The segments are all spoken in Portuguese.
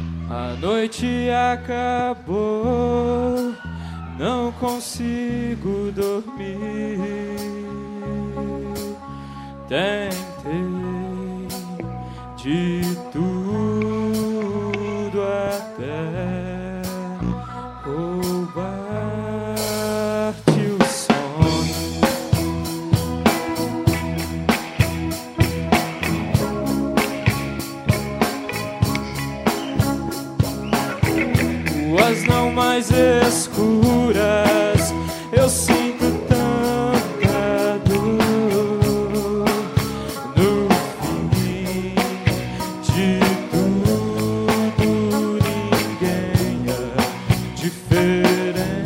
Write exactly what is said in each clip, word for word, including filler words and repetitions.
A noite acabou, não consigo dormir. Tentei de tudo até roubar-te o sono. Ruas não mais escuras, eu sinto tanta dor. No fim de tudo, ninguém é diferente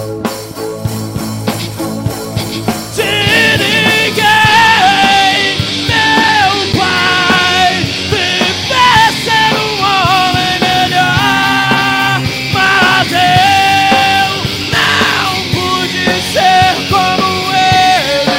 de ninguém. Meu pai viver ser um homem melhor, mas eu não pude ser como ele.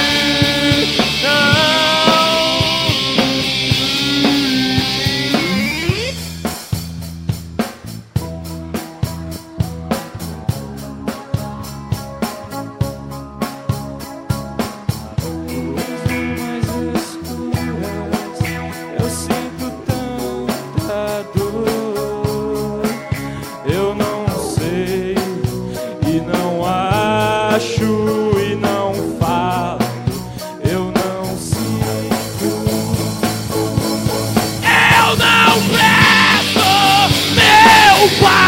Eu sinto tanta dor. Eu não sei e não acho e não falo. Eu não sinto. Eu não peço, meu pai.